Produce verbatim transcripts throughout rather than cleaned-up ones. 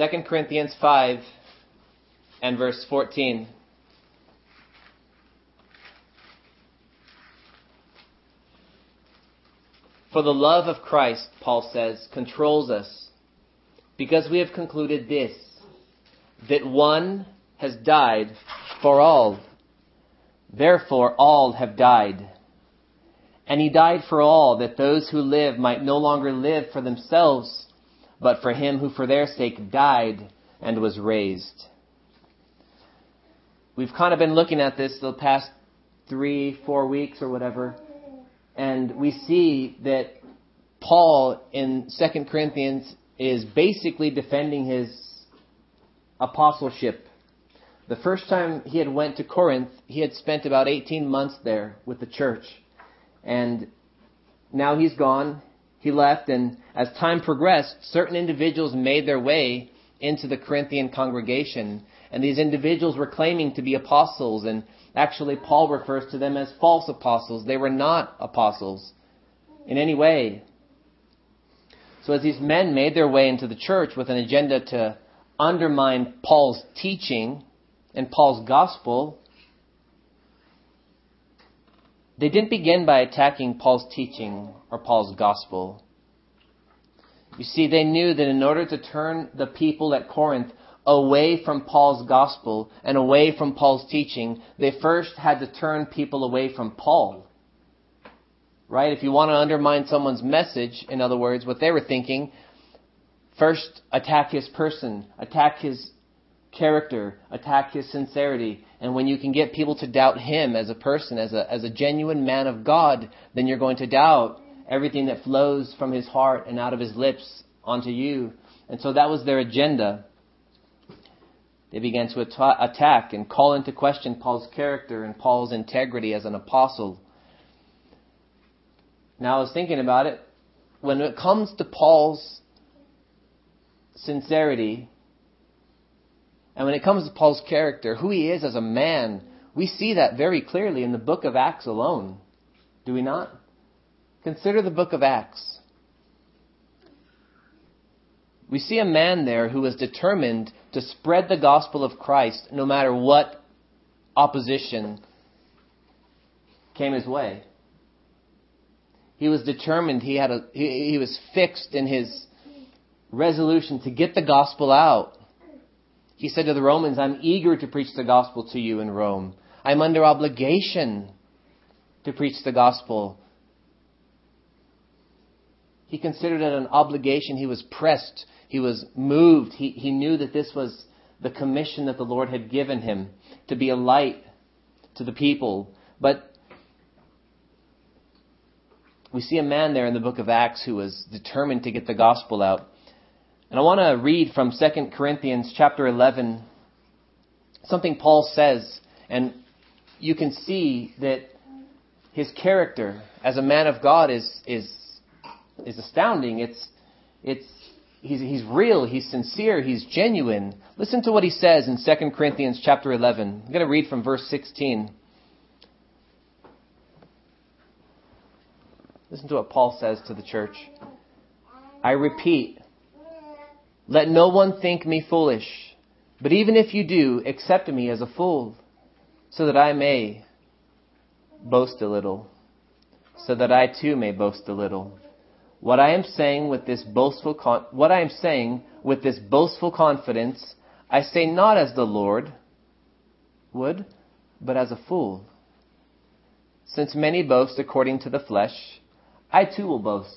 Second Corinthians five and verse fourteen. For the love of Christ, Paul says, controls us, because we have concluded this, that one has died for all. Therefore all have died. And he died for all, that those who live might no longer live for themselves, but for him who for their sake died and was raised. We've kind of been looking at this the past three, four weeks or whatever, and we see that Paul in Second Corinthians is basically defending his apostleship. The first time he had went to Corinth, he had spent about eighteen months there with the church. And now he's gone. He left, and as time progressed, certain individuals made their way into the Corinthian congregation. And these individuals were claiming to be apostles, and actually Paul refers to them as false apostles. They were not apostles in any way. So as these men made their way into the church with an agenda to undermine Paul's teaching and Paul's gospel, they didn't begin by attacking Paul's teaching or Paul's gospel. You see, they knew that in order to turn the people at Corinth away from Paul's gospel and away from Paul's teaching, they first had to turn people away from Paul. Right? If you want to undermine someone's message, in other words, what they were thinking, first attack his person, attack his character, attack his sincerity. And when you can get people to doubt him as a person, as a, as a genuine man of God, then you're going to doubt everything that flows from his heart and out of his lips onto you. And so that was their agenda. They began to at- attack and call into question Paul's character and Paul's integrity as an apostle. Now I was thinking about it. When it comes to Paul's sincerity, and when it comes to Paul's character, who he is as a man, we see that very clearly in the book of Acts alone. Do we not? Consider the book of Acts. We see a man there who was determined to spread the gospel of Christ no matter what opposition came his way. He was determined, he had a he, he was fixed in his resolution to get the gospel out. He said to the Romans, I'm eager to preach the gospel to you in Rome. I'm under obligation to preach the gospel. He considered it an obligation. He was pressed. He was moved. He, he knew that this was the commission that the Lord had given him, to be a light to the people. But we see a man there in the book of Acts who was determined to get the gospel out. And I want to read from Second Corinthians chapter eleven, something Paul says, and you can see that his character as a man of God is is is astounding. It's it's he's he's real, he's sincere, he's genuine. Listen to what he says in Second Corinthians chapter eleven. I'm going to read from verse sixteen. Listen to what Paul says to the church. I repeat, let no one think me foolish, but even if you do, accept me as a fool, so that I may boast a little, so that I too may boast a little. What I am saying with this boastful con- what I am saying with this boastful confidence, I say not as the Lord would, but as a fool. Since many boast according to the flesh, I too will boast.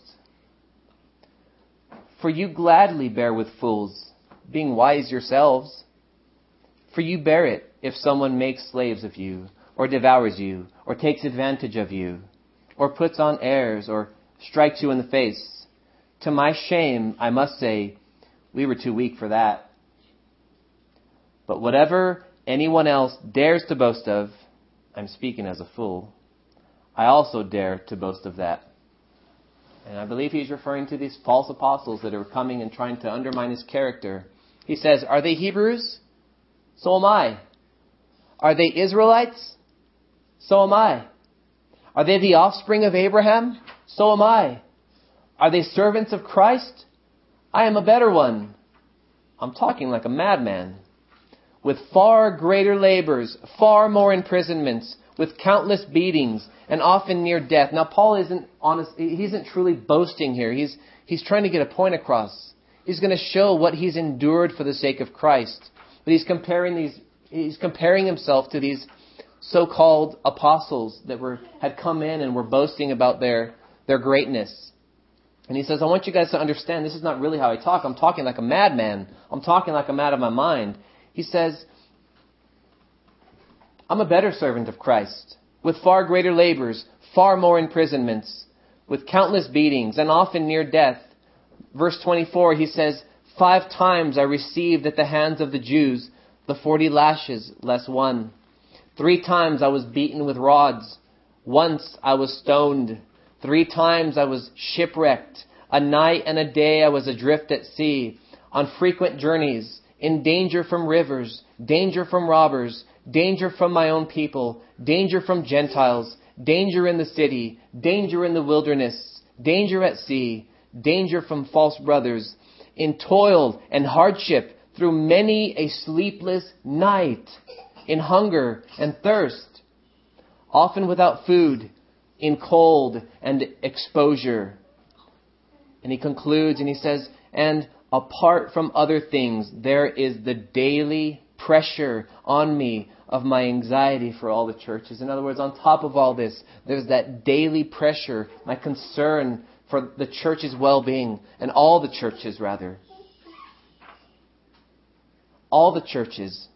For you gladly bear with fools, being wise yourselves. For you bear it if someone makes slaves of you, or devours you, or takes advantage of you, or puts on airs, or strikes you in the face. To my shame, I must say, we were too weak for that. But whatever anyone else dares to boast of, I'm speaking as a fool, I also dare to boast of that. And I believe he's referring to these false apostles that are coming and trying to undermine his character. He says, are they Hebrews? So am I. Are they Israelites? So am I. Are they the offspring of Abraham? So am I. Are they servants of Christ? I am a better one. I'm talking like a madman. With far greater labors, far more imprisonments, with countless beatings, and often near death. Now, Paul isn't honest, he isn't truly boasting here. He's, he's trying to get a point across. He's going to show what he's endured for the sake of Christ. But he's comparing these, he's comparing himself to these so-called apostles that were, had come in and were boasting about their, their greatness. And he says, I want you guys to understand, this is not really how I talk. I'm talking like a madman. I'm talking like I'm out of my mind. He says, I'm a better servant of Christ, with far greater labors, far more imprisonments, with countless beatings, and often near death. Verse twenty-four, he says, Five times I received at the hands of the Jews the forty lashes, less one. Three times I was beaten with rods. Once I was stoned. Three times I was shipwrecked. A night and a day I was adrift at sea, on frequent journeys, in danger from rivers, danger from robbers, danger from my own people, danger from Gentiles, danger in the city, danger in the wilderness, danger at sea, danger from false brothers, in toil and hardship through many a sleepless night, in hunger and thirst, often without food, in cold and exposure. And he concludes and he says, and apart from other things, there is the daily pressure on me of my anxiety for all the churches. In other words, on top of all this, there's that daily pressure, my concern for the church's well-being, and all the churches, rather. All the churches.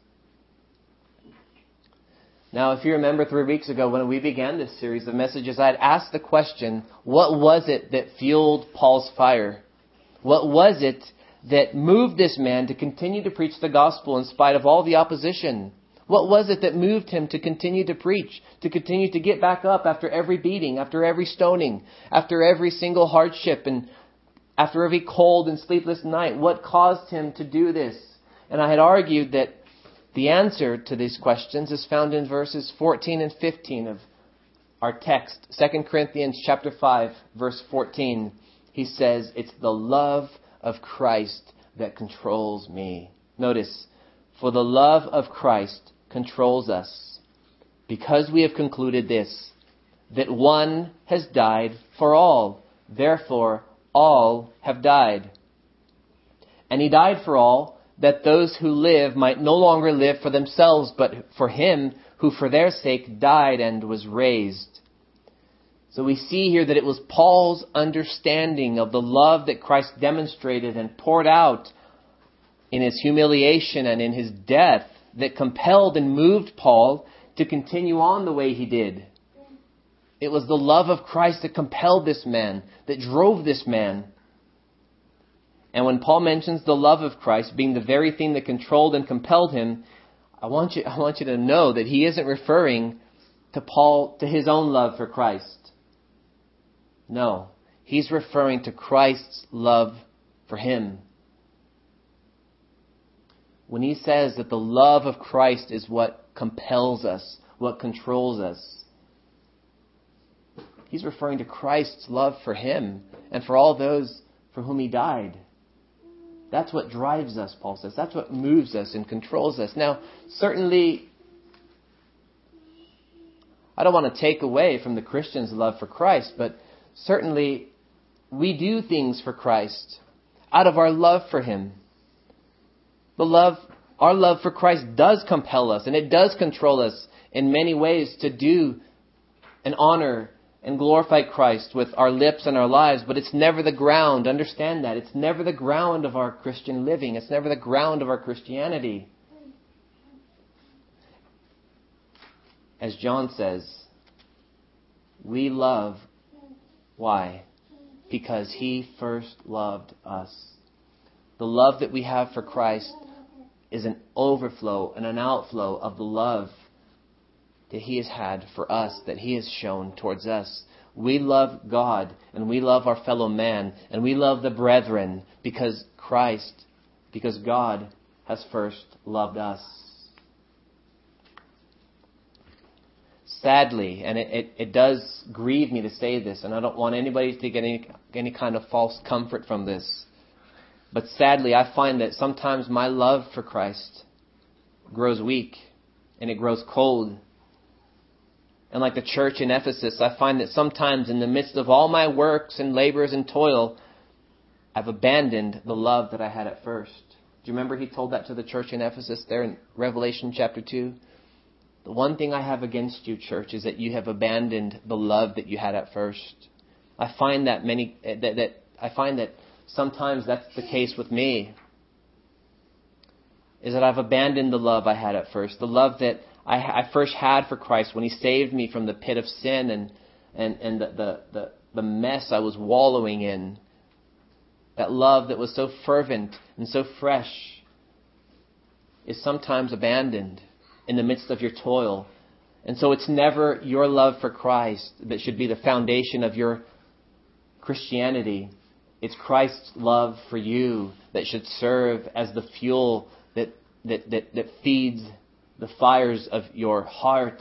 Now, if you remember three weeks ago when we began this series of messages, I had asked the question, what was it that fueled Paul's fire? What was it that moved this man to continue to preach the gospel in spite of all the opposition? What was it that moved him to continue to preach, to continue to get back up after every beating, after every stoning, after every single hardship, and after every cold and sleepless night? What caused him to do this? And I had argued that the answer to these questions is found in verses fourteen and fifteen of our text. Second Corinthians chapter five, verse fourteen. He says, it's the love of Christ that controls me. Notice, for the love of Christ controls us, because we have concluded this, that one has died for all. Therefore, all have died. And he died for all, that those who live might no longer live for themselves, but for him who for their sake died and was raised. So we see here that it was Paul's understanding of the love that Christ demonstrated and poured out in his humiliation and in his death that compelled and moved Paul to continue on the way he did. It was the love of Christ that compelled this man, that drove this man. And when Paul mentions the love of Christ being the very thing that controlled and compelled him, I want you, I want you to know that he isn't referring to Paul, to his own love for Christ. No, he's referring to Christ's love for him. When he says that the love of Christ is what compels us, what controls us, he's referring to Christ's love for him and for all those for whom he died. That's what drives us, Paul says. That's what moves us and controls us. Now, certainly, I don't want to take away from the Christian's love for Christ, but certainly we do things for Christ out of our love for him. The love, our love for Christ does compel us, and it does control us in many ways to do and honor and glorify Christ with our lips and our lives, but it's never the ground. Understand that. It's never the ground of our Christian living. It's never the ground of our Christianity. As John says, we love. Why? Because he first loved us. The love that we have for Christ is an overflow and an outflow of the love that he has had for us, that he has shown towards us. We love God, and we love our fellow man, and we love the brethren because Christ, because God has first loved us. Sadly, and it, it, it does grieve me to say this, and I don't want anybody to get any, any kind of false comfort from this, But sadly, I find that sometimes my love for Christ grows weak and it grows cold. And like the church in Ephesus, I find that sometimes in the midst of all my works and labors and toil, I've abandoned the love that I had at first. Do you remember he told that to the church in Ephesus there in Revelation chapter two? The one thing I have against you, church, is that you have abandoned the love that you had at first. I find that many that, that I find that sometimes that's the case with me. Is that I've abandoned the love I had at first, the love that I, I first had for Christ when He saved me from the pit of sin and and and the the the, the mess I was wallowing in. That love that was so fervent and so fresh is sometimes abandoned in the midst of your toil. And so it's never your love for Christ that should be the foundation of your Christianity. It's Christ's love for you that should serve as the fuel that that that, that feeds the fires of your heart.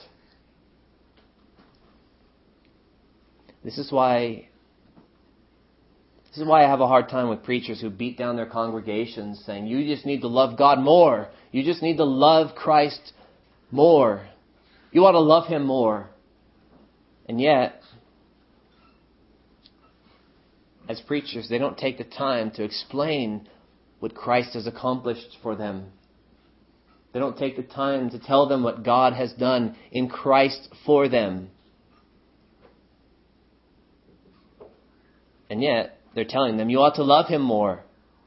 This is why This is why I have a hard time with preachers who beat down their congregations saying, you just need to love God more. You just need to love Christ more. You ought to love Him more. And yet, as preachers, they don't take the time to explain what Christ has accomplished for them. They don't take the time to tell them what God has done in Christ for them. And yet, they're telling them, you ought to love Him more.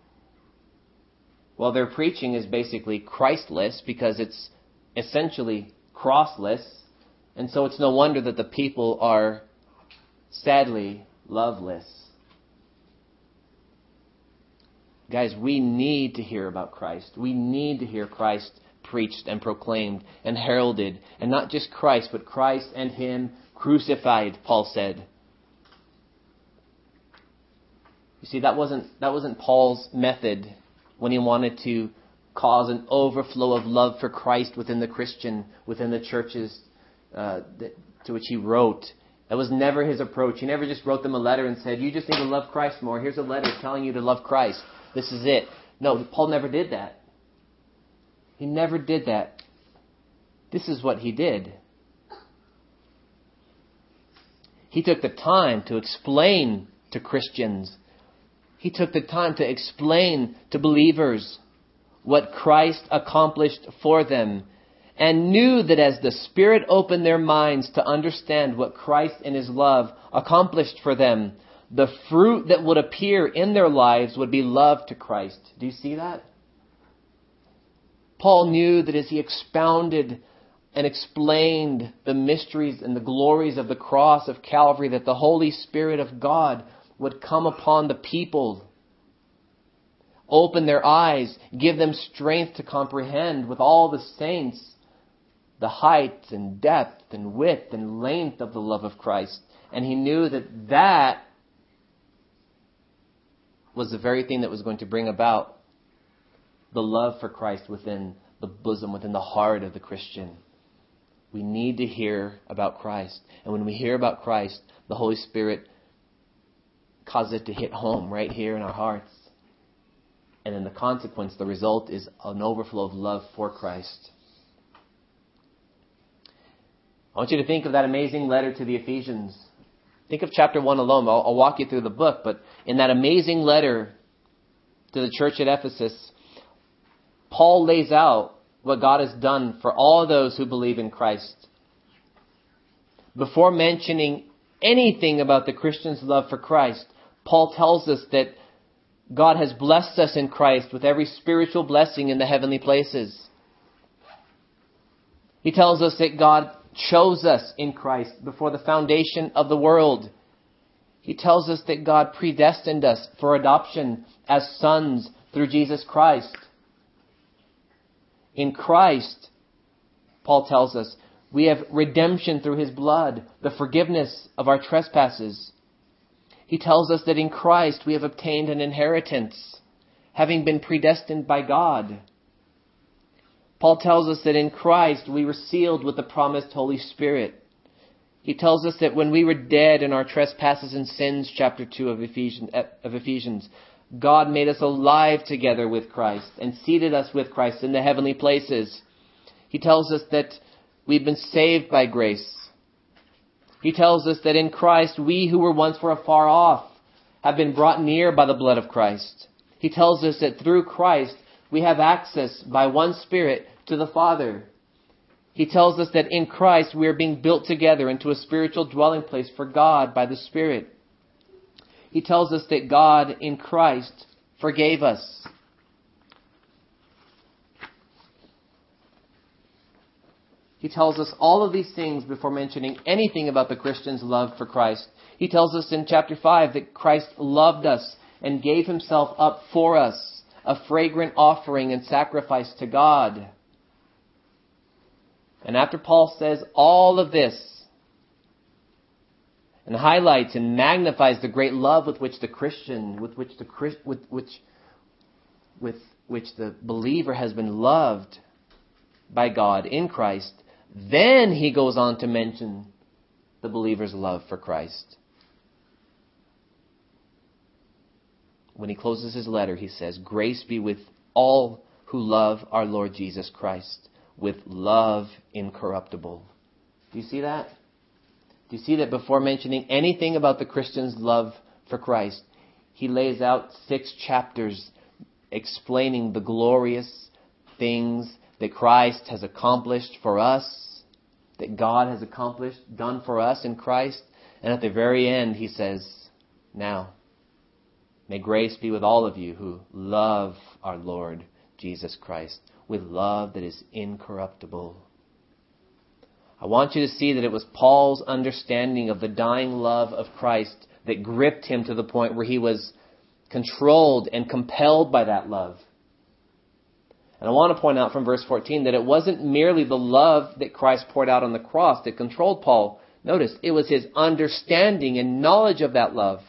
Well, their preaching is basically Christless because it's essentially crossless. And so it's no wonder that the people are sadly loveless. Guys, we need to hear about Christ. We need to hear Christ preached and proclaimed and heralded. And not just Christ, but Christ and Him crucified, Paul said. You see, that wasn't that wasn't Paul's method when he wanted to cause an overflow of love for Christ within the Christian, within the churches uh, that, to which he wrote. That was never his approach. He never just wrote them a letter and said, you just need to love Christ more. Here's a letter telling you to love Christ. This is it. No, Paul never did that. He never did that. This is what he did. He took the time to explain to Christians. He took the time to explain to believers what Christ accomplished for them, and knew that as the Spirit opened their minds to understand what Christ and His love accomplished for them, the fruit that would appear in their lives would be love to Christ. Do you see that? Paul knew that as he expounded and explained the mysteries and the glories of the cross of Calvary, that the Holy Spirit of God would come upon the people, open their eyes, give them strength to comprehend with all the saints the height and depth and width and length of the love of Christ. And he knew that that was the very thing that was going to bring about the love for Christ within the bosom, within the heart of the Christian. We need to hear about Christ. And when we hear about Christ, the Holy Spirit causes it to hit home right here in our hearts. And then the consequence, the result is an overflow of love for Christ. I want you to think of that amazing letter to the Ephesians. Think of chapter one alone. I'll, I'll walk you through the book. But in that amazing letter to the church at Ephesus, Paul lays out what God has done for all those who believe in Christ. Before mentioning anything about the Christian's love for Christ, Paul tells us that God has blessed us in Christ with every spiritual blessing in the heavenly places. He tells us that God chose us in Christ before the foundation of the world. He tells us that God predestined us for adoption as sons through Jesus Christ. In Christ, Paul tells us, we have redemption through His blood, the forgiveness of our trespasses. He tells us that in Christ we have obtained an inheritance, having been predestined by God. Paul tells us that in Christ we were sealed with the promised Holy Spirit. He tells us that when we were dead in our trespasses and sins, chapter two of Ephesians, of Ephesians, God made us alive together with Christ and seated us with Christ in the heavenly places. He tells us that we've been saved by grace. He tells us that in Christ, we who were once were afar off have been brought near by the blood of Christ. He tells us that through Christ, we have access by one Spirit to the Father. He tells us that in Christ, we are being built together into a spiritual dwelling place for God by the Spirit. He tells us that God in Christ forgave us. He tells us all of these things before mentioning anything about the Christian's love for Christ. He tells us in chapter five that Christ loved us and gave himself up for us, a fragrant offering and sacrifice to God. And after Paul says all of this and highlights and magnifies the great love with which the Christian, with which the with which with which the believer has been loved by God in Christ, then he goes on to mention the believer's love for Christ. When he closes his letter, he says, "Grace be with all who love our Lord Jesus Christ, with love incorruptible." Do you see that? Do you see that before mentioning anything about the Christian's love for Christ, he lays out six chapters explaining the glorious things that Christ has accomplished for us, that God has accomplished, done for us in Christ. And at the very end, he says, "Now, may grace be with all of you who love our Lord Jesus Christ with love that is incorruptible." I want you to see that it was Paul's understanding of the dying love of Christ that gripped him to the point where he was controlled and compelled by that love. And I want to point out from verse fourteen that it wasn't merely the love that Christ poured out on the cross that controlled Paul. Notice, it was his understanding and knowledge of that love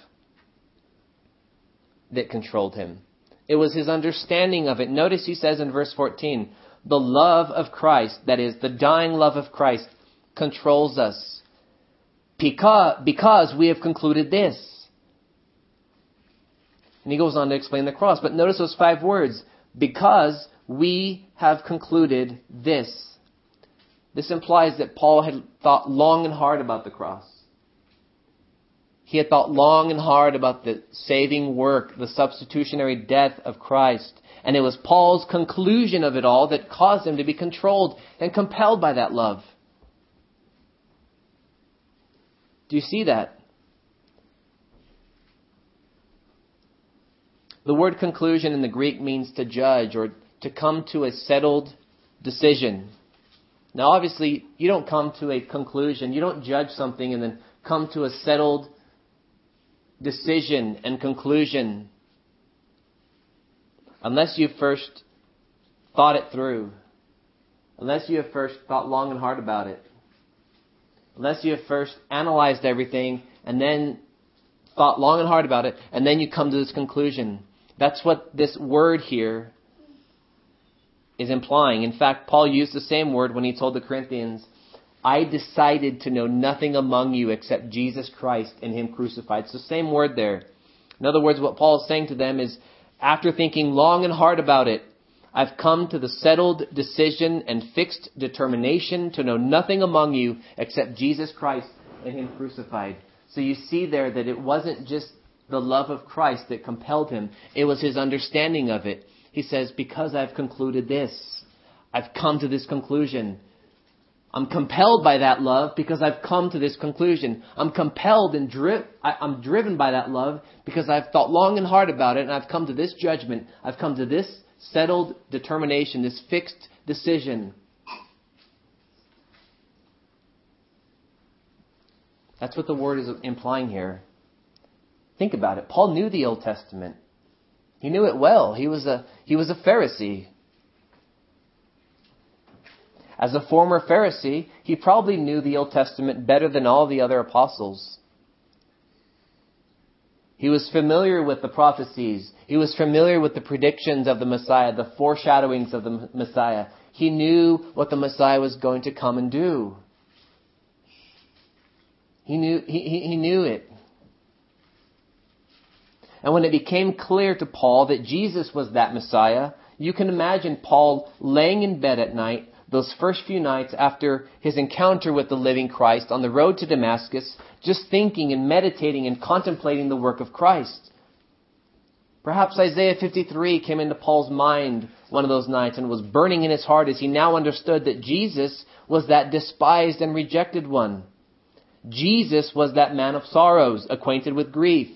that controlled him. It was his understanding of it. Notice he says in verse fourteen, the love of Christ, that is, the dying love of Christ, controls us because, because we have concluded this. And he goes on to explain the cross. But notice those five words. Because we have concluded this. This implies that Paul had thought long and hard about the cross. He had thought long and hard about the saving work, the substitutionary death of Christ. And it was Paul's conclusion of it all that caused him to be controlled and compelled by that love. Do you see that? The word conclusion in the Greek means to judge or to come to a settled decision. Now, obviously, you don't come to a conclusion. You don't judge something and then come to a settled decision and conclusion unless you first thought it through. Unless you have first thought long and hard about it. Unless you have first analyzed everything and then thought long and hard about it, and then you come to this conclusion. That's what this word here is implying. In fact, Paul used the same word when he told the Corinthians, "I decided to know nothing among you except Jesus Christ and Him crucified." It's the same word there. In other words, what Paul is saying to them is, after thinking long and hard about it, I've come to the settled decision and fixed determination to know nothing among you except Jesus Christ and Him crucified. So you see there that it wasn't just the love of Christ that compelled him. It was his understanding of it. He says, because I've concluded this, I've come to this conclusion. I'm compelled by that love because I've come to this conclusion. I'm compelled and dri- I, I'm driven by that love because I've thought long and hard about it and I've come to this judgment. I've come to this settled determination, this fixed decision. That's what the word is implying here. Think about it. Paul knew the Old Testament. He knew it well. He was a, he was a Pharisee. As a former Pharisee, he probably knew the Old Testament better than all the other apostles. He was familiar with the prophecies. He was familiar with the predictions of the Messiah, the foreshadowings of the Messiah. He knew what the Messiah was going to come and do. He knew, he, he, he knew it. And when it became clear to Paul that Jesus was that Messiah, you can imagine Paul laying in bed at night, those first few nights after his encounter with the living Christ on the road to Damascus, just thinking and meditating and contemplating the work of Christ. Perhaps Isaiah fifty-three came into Paul's mind one of those nights and was burning in his heart as he now understood that Jesus was that despised and rejected one. Jesus was that man of sorrows, acquainted with grief.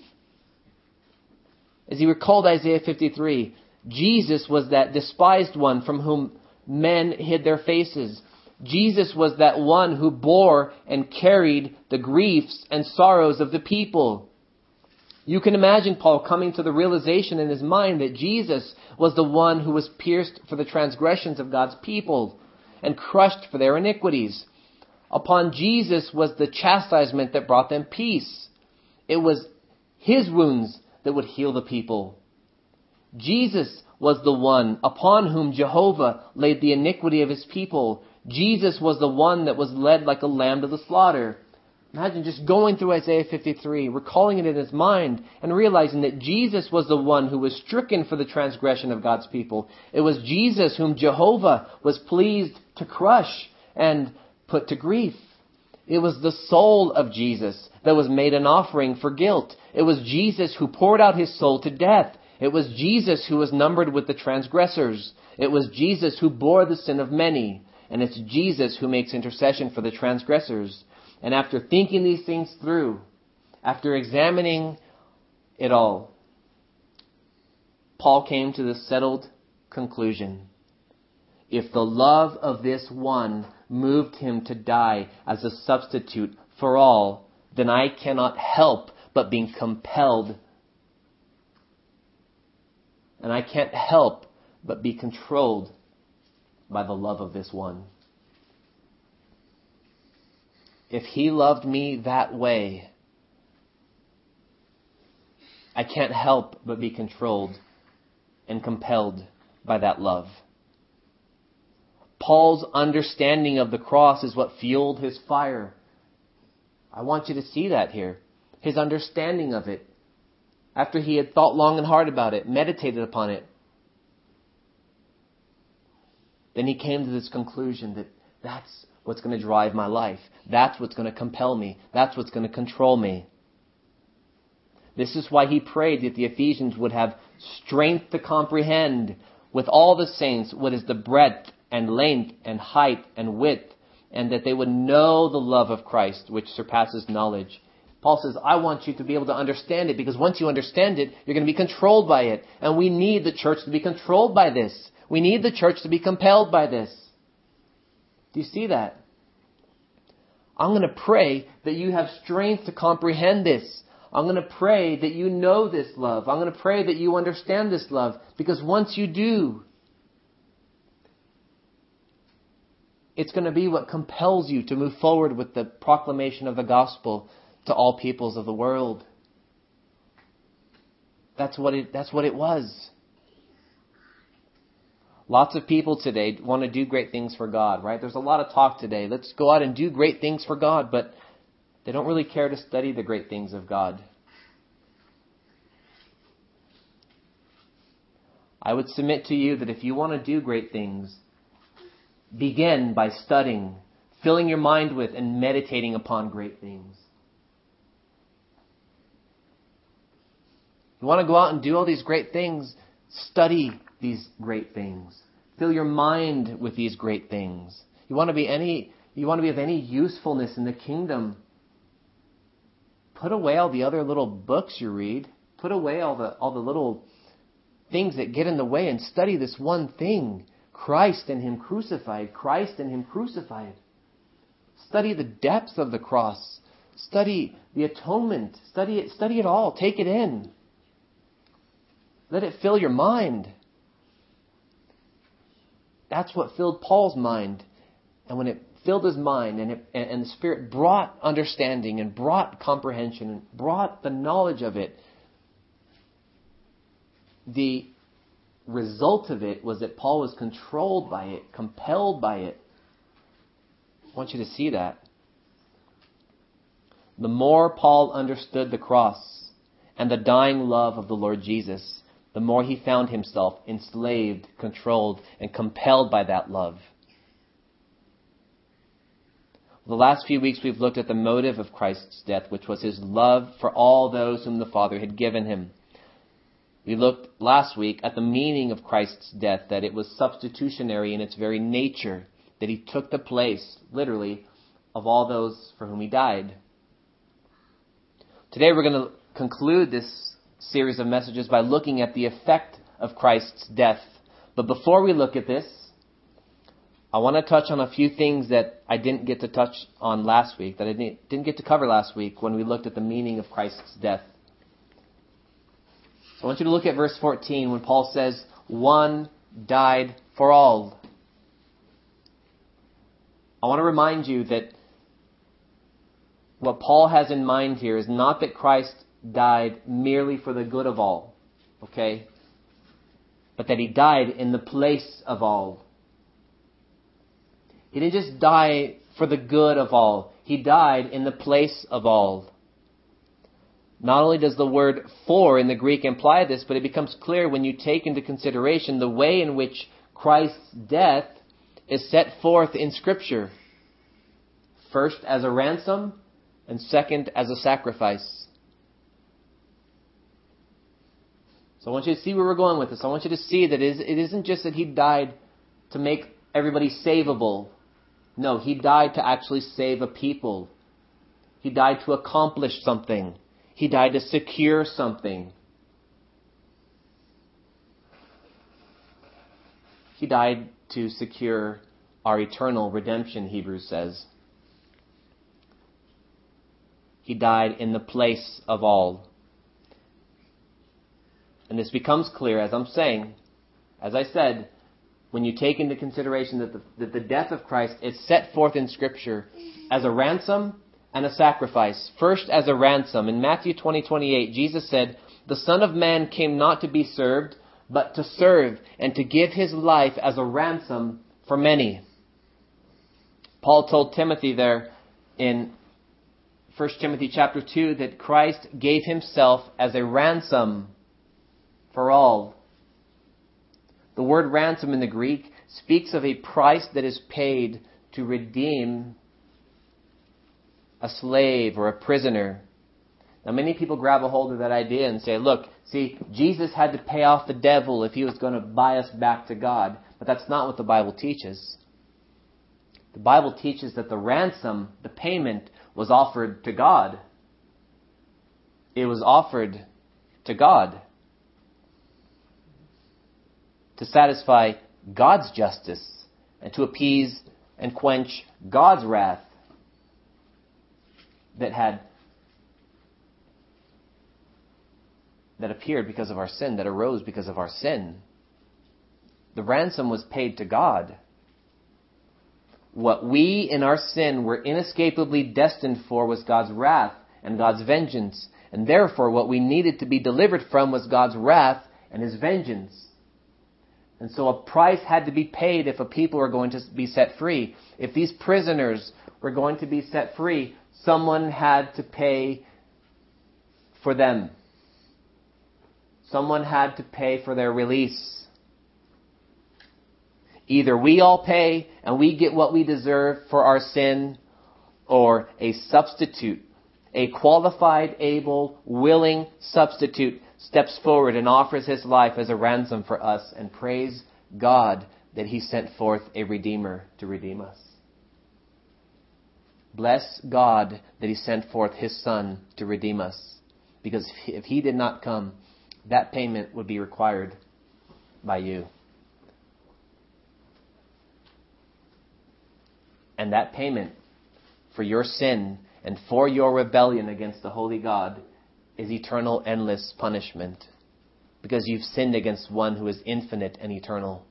As he recalled Isaiah fifty-three, Jesus was that despised one from whom men hid their faces. Jesus was that one who bore and carried the griefs and sorrows of the people. You can imagine Paul coming to the realization in his mind that Jesus was the one who was pierced for the transgressions of God's people and crushed for their iniquities. Upon Jesus was the chastisement that brought them peace. It was his wounds that would heal the people. Jesus was the one upon whom Jehovah laid the iniquity of his people. Jesus was the one that was led like a lamb to the slaughter. Imagine just going through Isaiah fifty-three, recalling it in his mind, and realizing that Jesus was the one who was stricken for the transgression of God's people. It was Jesus whom Jehovah was pleased to crush and put to grief. It was the soul of Jesus that was made an offering for guilt. It was Jesus who poured out his soul to death. It was Jesus who was numbered with the transgressors. It was Jesus who bore the sin of many. And it's Jesus who makes intercession for the transgressors. And after thinking these things through, after examining it all, Paul came to the settled conclusion. If the love of this one moved him to die as a substitute for all, then I cannot help but being compelled. And I can't help but be controlled by the love of this one. If he loved me that way, I can't help but be controlled and compelled by that love. Paul's understanding of the cross is what fueled his fire. I want you to see that here. His understanding of it. After he had thought long and hard about it, meditated upon it, then he came to this conclusion that that's what's going to drive my life. That's what's going to compel me. That's what's going to control me. This is why he prayed that the Ephesians would have strength to comprehend with all the saints what is the breadth and length and height and width, and that they would know the love of Christ, which surpasses knowledge. Paul says, I want you to be able to understand it, because once you understand it, you're going to be controlled by it. And we need the church to be controlled by this. We need the church to be compelled by this. Do you see that? I'm going to pray that you have strength to comprehend this. I'm going to pray that you know this love. I'm going to pray that you understand this love. Because once you do, it's going to be what compels you to move forward with the proclamation of the gospel to all peoples of the world. That's what it, that's what it was. Lots of people today want to do great things for God, right? There's a lot of talk today. Let's go out and do great things for God, but they don't really care to study the great things of God. I would submit to you that if you want to do great things, begin by studying, filling your mind with and meditating upon great things. You want to go out and do all these great things, study these great things. Fill your mind with these great things. You want to be any you want to be of any usefulness in the kingdom. Put away all the other little books you read. Put away all the all the little things that get in the way and study this one thing. Christ and Him crucified. Christ and Him crucified. Study the depths of the cross. Study the atonement. Study it, study it all. Take it in. Let it fill your mind. That's what filled Paul's mind. And when it filled his mind and, it, and the Spirit brought understanding and brought comprehension and brought the knowledge of it, the result of it was that Paul was controlled by it, compelled by it. I want you to see that. The more Paul understood the cross and the dying love of the Lord Jesus, the more he found himself enslaved, controlled, and compelled by that love. The last few weeks we've looked at the motive of Christ's death, which was his love for all those whom the Father had given him. We looked last week at the meaning of Christ's death, that it was substitutionary in its very nature, that he took the place, literally, of all those for whom he died. Today we're going to conclude this series of messages by looking at the effect of Christ's death. But before we look at this, I want to touch on a few things that I didn't get to touch on last week, that I didn't, didn't get to cover last week when we looked at the meaning of Christ's death. So I want you to look at verse fourteen when Paul says, one died for all. I want to remind you that what Paul has in mind here is not that Christ died merely for the good of all, okay? But that he died in the place of all. He didn't just die for the good of all. He died in the place of all. Not only does the word for in the Greek imply this, but it becomes clear when you take into consideration the way in which Christ's death is set forth in Scripture. First as a ransom, and second as a sacrifice. So I want you to see where we're going with this. I want you to see that it isn't just that he died to make everybody savable. No, he died to actually save a people. He died to accomplish something. He died to secure something. He died to secure our eternal redemption, Hebrews says. He died in the place of all. And this becomes clear, as I'm saying, as I said, when you take into consideration that the, that the death of Christ is set forth in Scripture as a ransom and a sacrifice. First, as a ransom. In Matthew twenty twenty-eight, Jesus said, "The Son of Man came not to be served, but to serve, and to give his life as a ransom for many." Paul told Timothy there in First Timothy chapter two that Christ gave himself as a ransom for all. The word ransom in the Greek speaks of a price that is paid to redeem a slave or a prisoner. Now, many people grab a hold of that idea and say, look, see, Jesus had to pay off the devil if he was going to buy us back to God. But that's not what the Bible teaches. The Bible teaches that the ransom, the payment, was offered to God. It was offered to God to satisfy God's justice and to appease and quench God's wrath that had that appeared because of our sin, that arose because of our sin. The ransom was paid to God. What we in our sin were inescapably destined for was God's wrath and God's vengeance. And therefore what we needed to be delivered from was God's wrath and his vengeance. And so a price had to be paid if a people were going to be set free. If these prisoners were going to be set free, someone had to pay for them. Someone had to pay for their release. Either we all pay and we get what we deserve for our sin, or a substitute, a qualified, able, willing substitute steps forward and offers his life as a ransom for us, and praise God that he sent forth a Redeemer to redeem us. Bless God that he sent forth his Son to redeem us, because if he did not come, that payment would be required by you. And that payment for your sin and for your rebellion against the holy God is eternal, endless punishment, because you've sinned against one who is infinite and eternal.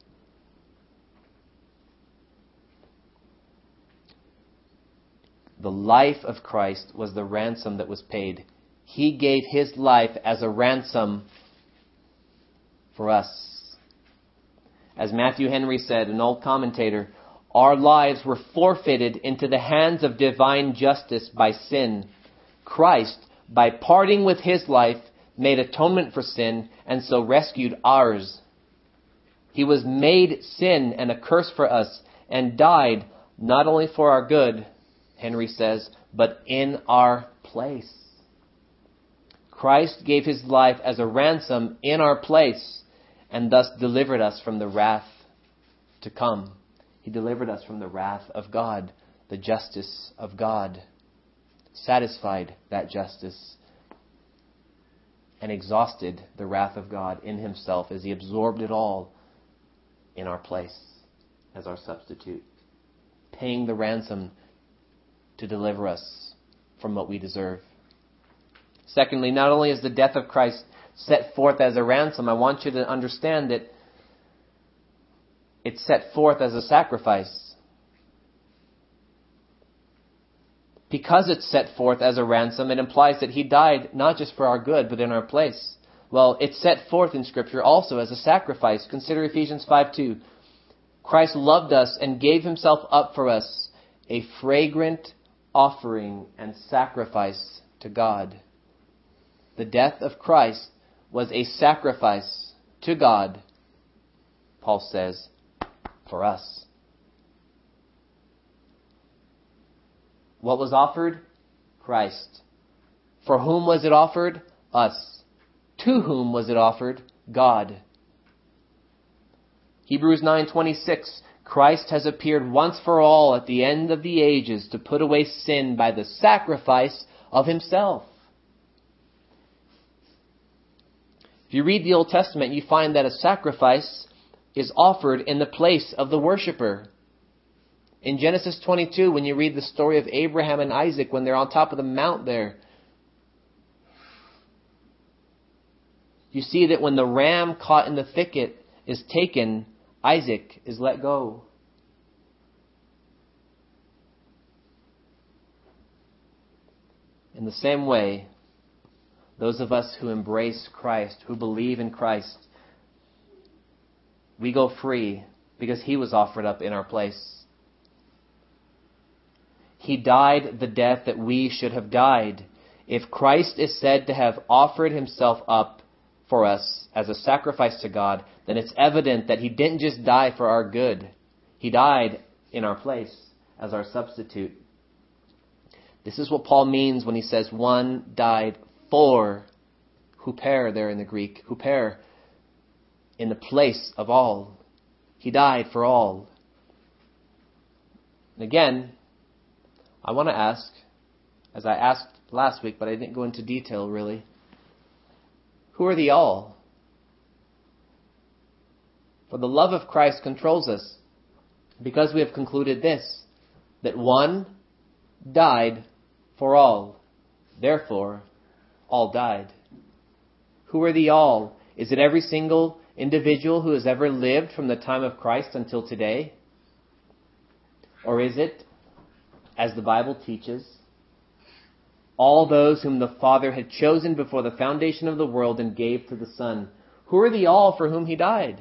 The life of Christ was the ransom that was paid. He gave his life as a ransom for us. As Matthew Henry said, an old commentator, our lives were forfeited into the hands of divine justice by sin. Christ, by parting with his life, made atonement for sin and so rescued ours. He was made sin and a curse for us and died not only for our good, Henry says, but in our place. Christ gave his life as a ransom in our place and thus delivered us from the wrath to come. He delivered us from the wrath of God, the justice of God, satisfied that justice, and exhausted the wrath of God in himself as he absorbed it all in our place as our substitute, paying the ransom to deliver us from what we deserve. Secondly, not only is the death of Christ set forth as a ransom, I want you to understand that it's set forth as a sacrifice. Because it's set forth as a ransom, it implies that he died not just for our good, but in our place. Well, it's set forth in Scripture also as a sacrifice. Consider Ephesians five two. Christ loved us and gave himself up for us, a fragrant offering and sacrifice to God. The death of Christ was a sacrifice to God, Paul says, for us. What was offered? Christ. For whom was it offered? Us. To whom was it offered? God. Hebrews nine twenty-six. Christ has appeared once for all at the end of the ages to put away sin by the sacrifice of himself. If you read the Old Testament, you find that a sacrifice is offered in the place of the worshiper. In Genesis twenty-two, when you read the story of Abraham and Isaac, when they're on top of the mount there, you see that when the ram caught in the thicket is taken, Isaac is let go. In the same way, those of us who embrace Christ, who believe in Christ, we go free because he was offered up in our place. He died the death that we should have died. If Christ is said to have offered himself up for us as a sacrifice to God, then it's evident that he didn't just die for our good. He died in our place as our substitute. This is what Paul means when he says one died for, huper there in the Greek, huper, in the place of all. He died for all. And again, I want to ask, as I asked last week, but I didn't go into detail really, who are the all? For the love of Christ controls us, because we have concluded this, that one died for all. Therefore, all died. Who are the all? Is it every single individual who has ever lived from the time of Christ until today? Or is it, as the Bible teaches, all those whom the Father had chosen before the foundation of the world and gave to the Son? Who are the all for whom he died?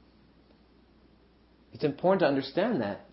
It's important to understand that.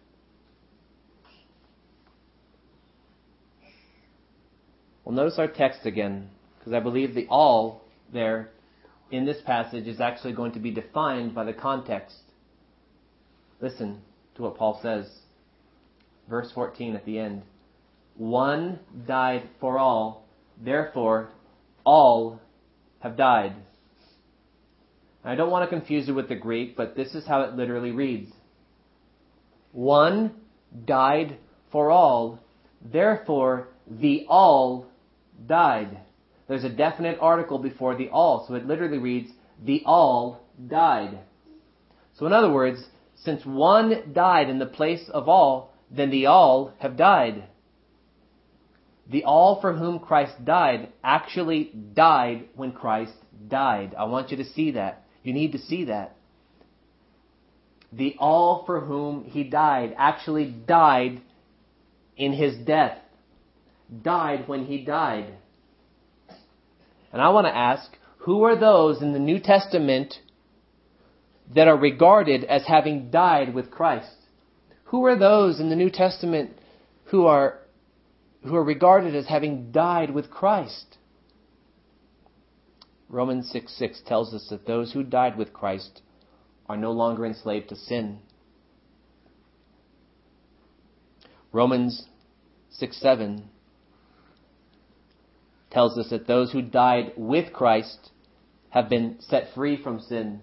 Well, notice our text again, because I believe the all there in this passage is actually going to be defined by the context. Listen to what Paul says. Verse fourteen at the end. One died for all, therefore all have died. I don't want to confuse you with the Greek, but this is how it literally reads. One died for all, therefore the all died. There's a definite article before the all, so it literally reads, the all died. So in other words, since one died in the place of all, then the all have died. The all for whom Christ died actually died when Christ died. I want you to see that. You need to see that. The all for whom he died actually died in his death. Died when he died. And I want to ask, who are those in the New Testament that are regarded as having died with Christ? Who are those in the New Testament who are who are regarded as having died with Christ? Romans six six tells us that those who died with Christ are no longer enslaved to sin. Romans six seven tells us that those who died with Christ have been set free from sin.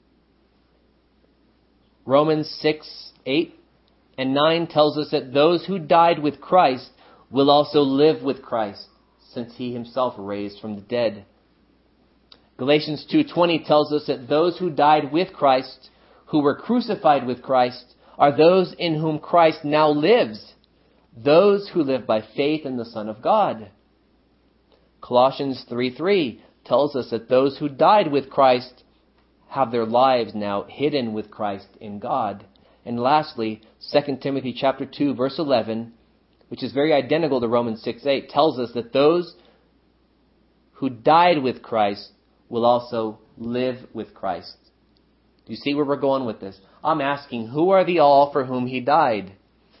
Romans six eight and nine tells us that those who died with Christ will also live with Christ, since he himself raised from the dead. Galatians two twenty tells us that those who died with Christ, who were crucified with Christ, are those in whom Christ now lives, those who live by faith in the Son of God. Colossians three three tells us that those who died with Christ have their lives now hidden with Christ in God. And lastly, Second Timothy chapter two, verse eleven, which is very identical to Romans six eight, tells us that those who died with Christ will also live with Christ. Do you see where we're going with this? I'm asking, who are the all for whom he died?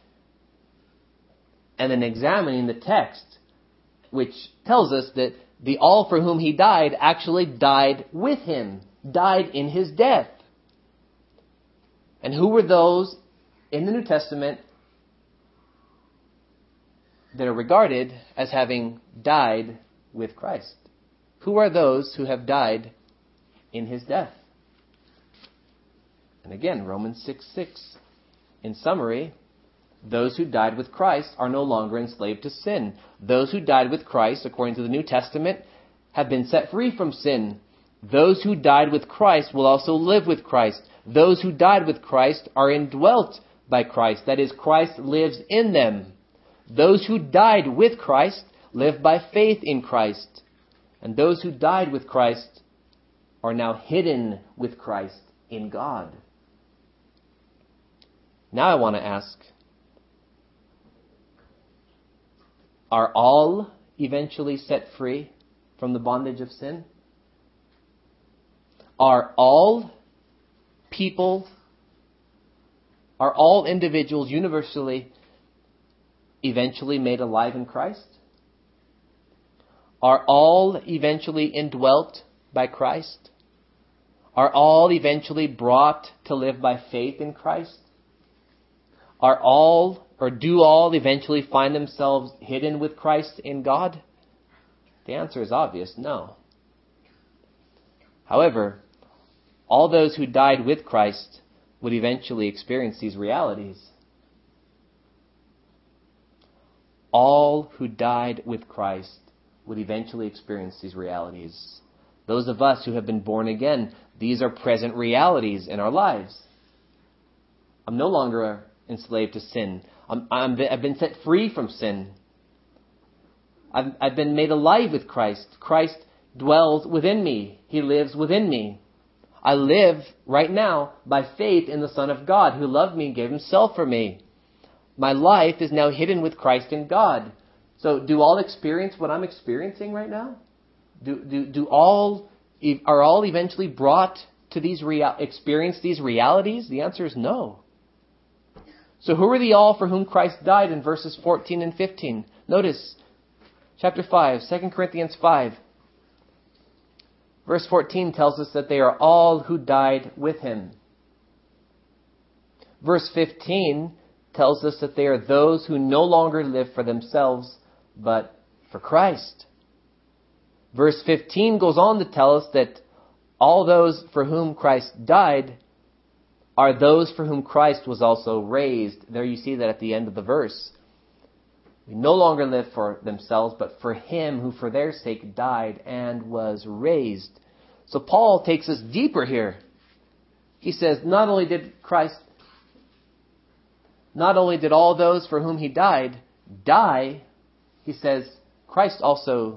And then examining the text, which tells us that the all for whom he died actually died with him, died in his death. And who were those in the New Testament that are regarded as having died with Christ? Who are those who have died in his death? And again, Romans six six. In summary, those who died with Christ are no longer enslaved to sin. Those who died with Christ, according to the New Testament, have been set free from sin. Those who died with Christ will also live with Christ. Those who died with Christ are indwelt by Christ. That is, Christ lives in them. Those who died with Christ live by faith in Christ. And those who died with Christ are now hidden with Christ in God. Now I want to ask, are all eventually set free from the bondage of sin? Are all people, are all individuals universally eventually made alive in Christ? Are all eventually indwelt by Christ? Are all eventually brought to live by faith in Christ? Are all, or do all eventually find themselves hidden with Christ in God? The answer is obvious, no. However, all those who died with Christ would eventually experience these realities. All who died with Christ would eventually experience these realities. Those of us who have been born again, these are present realities in our lives. I'm no longer enslaved to sin. I'm, I'm, I've been set free from sin. I've, I've been made alive with Christ. Christ dwells within me. He lives within me. I live right now by faith in the Son of God who loved me and gave himself for me. My life is now hidden with Christ in God. So do all experience what I'm experiencing right now? Do do do all are all eventually brought to these real experience these realities? The answer is no. So who are the all for whom Christ died in verses fourteen and fifteen? Notice chapter five, Second Corinthians five. Verse fourteen tells us that they are all who died with him. Verse fifteen tells us that they are those who no longer live for themselves, but for Christ. Verse fifteen goes on to tell us that all those for whom Christ died are those for whom Christ was also raised. There you see that at the end of the verse. We no longer live for themselves, but for him who for their sake died and was raised. So Paul takes us deeper here. He says, not only did Christ, not only did all those for whom he died die, he says, Christ also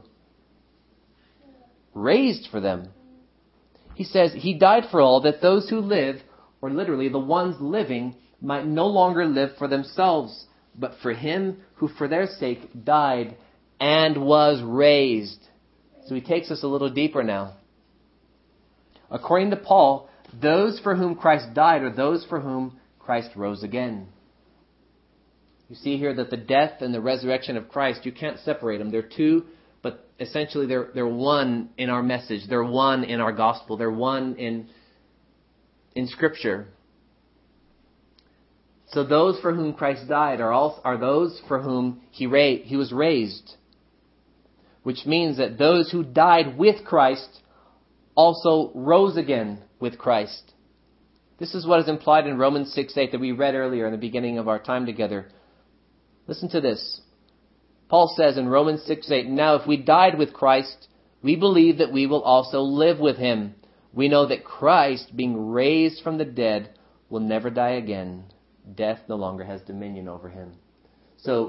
raised for them. He says he died for all, that those who live, or literally the ones living, might no longer live for themselves, but for him who for their sake died and was raised. So he takes us a little deeper now. According to Paul, those for whom Christ died are those for whom Christ rose again. You see here that the death and the resurrection of Christ, you can't separate them. They're two, but essentially they're they're one in our message. They're one in our gospel. They're one in in Scripture. So those for whom Christ died are also, are those for whom he ra- he was raised, which means that those who died with Christ also rose again with Christ. This is what is implied in Romans six eight that we read earlier in the beginning of our time together. Listen to this. Paul says in Romans six eight, "Now if we died with Christ, we believe that we will also live with him. We know that Christ, being raised from the dead, will never die again. Death no longer has dominion over him." So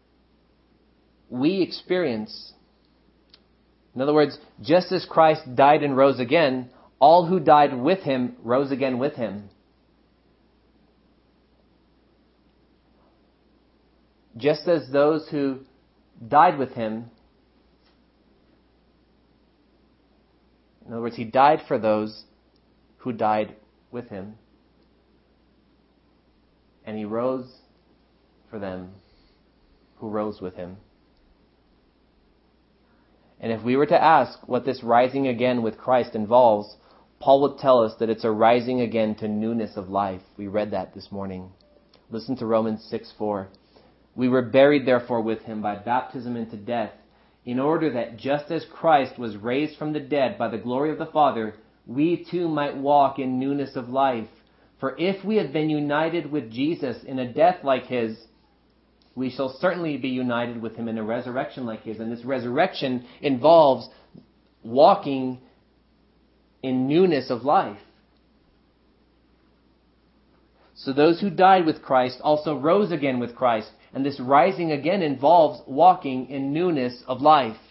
we experience, in other words, just as Christ died and rose again, all who died with him rose again with him. Just as those who died with him, in other words, he died for those who died with him, and he rose for them who rose with him. And if we were to ask what this rising again with Christ involves, Paul would tell us that it's a rising again to newness of life. We read that this morning. Listen to Romans six four. "We were buried therefore with him by baptism into death, in order that just as Christ was raised from the dead by the glory of the Father, we too might walk in newness of life. For if we have been united with Jesus in a death like his, we shall certainly be united with him in a resurrection like his." And this resurrection involves walking in newness of life. So those who died with Christ also rose again with Christ. And this rising again involves walking in newness of life.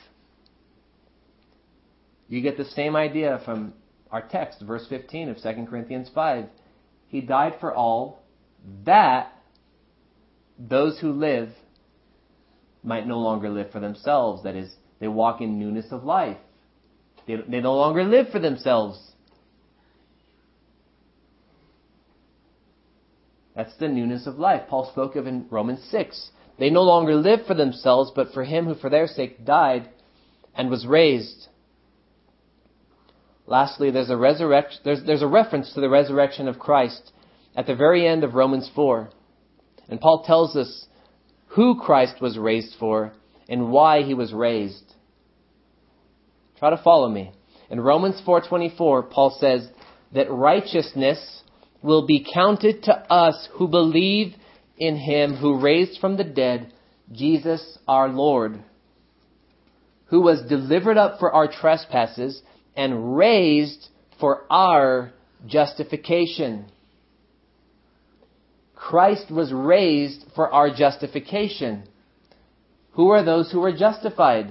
You get the same idea from our text, verse fifteen of Second Corinthians five. "He died for all, that those who live might no longer live for themselves." That is, they walk in newness of life. They, they no longer live for themselves. That's the newness of life Paul spoke of in Romans six. They no longer live for themselves, but for him who for their sake died and was raised. Lastly, there's a resurrection. There's, there's a reference to the resurrection of Christ at the very end of Romans four. And Paul tells us who Christ was raised for and why he was raised. Try to follow me. In Romans four twenty-four, Paul says that righteousness will be counted to us who believe in him who raised from the dead Jesus our Lord, who was delivered up for our trespasses and raised for our justification. Christ was raised for our justification. Who are those who are justified?